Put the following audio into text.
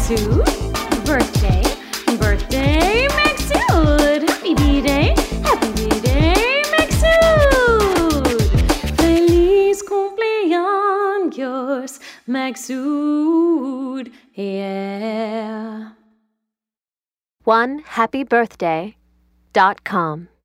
Maksud. Birthday, birthday, Maksud. Happy B-Day, Maksud. Feliz cumpleaños, Maksud. Yeah. OneHappyBirthday.com